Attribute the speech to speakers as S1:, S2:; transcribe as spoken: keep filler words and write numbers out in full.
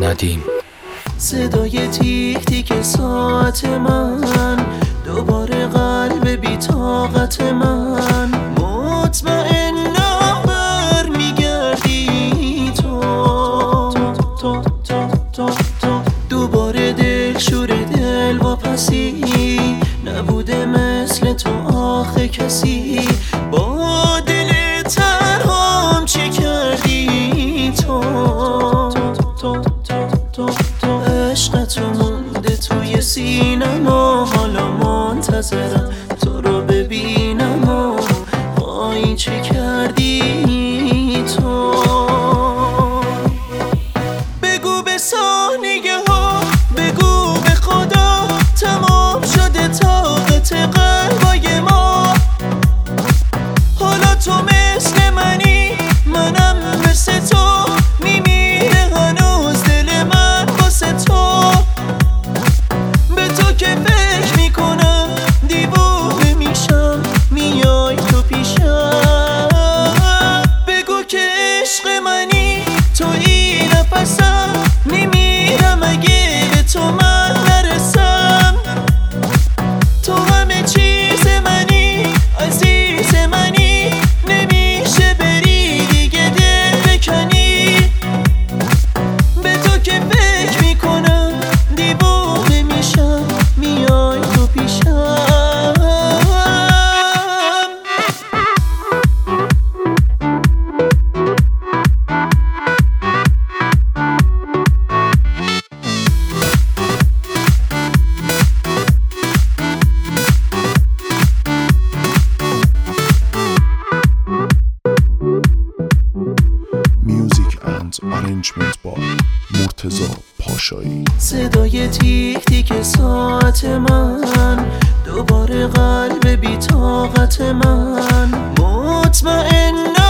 S1: ندیم.
S2: صدای تیک تیک ساعت من، دوباره قلب بی طاقت من، مطمئنم بر میگردی تو. دوباره دل شور دل واپسی، نبوده مثل تو آخه کسی. با دل تنهام چه کردی تو؟ عشقت رو مونده توی سینم و حالا منتظرم تو رو ببینم و آی چه کردی تو؟ بگو به ثانیه ها، بگو به خدا تمام شده طاقت قلبای ما. حالا تو مثل منی، منم مثل تو، میمیره هنوز دل من واسه تو. به تو که فکر میکنم دیوونه میشم، میای تو پیشم. بگو که عشق منی، تویی نفسم، میمیرم اگه به تو من نرسم. تو همه چیز منی، عزیز منی، نمیشه بری دیگه دل بکنی. به تو که فکر میکنم دیوونه میشم، میای تو پیشم.
S3: Music and arrangement by مرتضی پاشایی.
S2: صدای تیک تیک ساعت من، دوباره قلب بی طاقت من، مطمئنم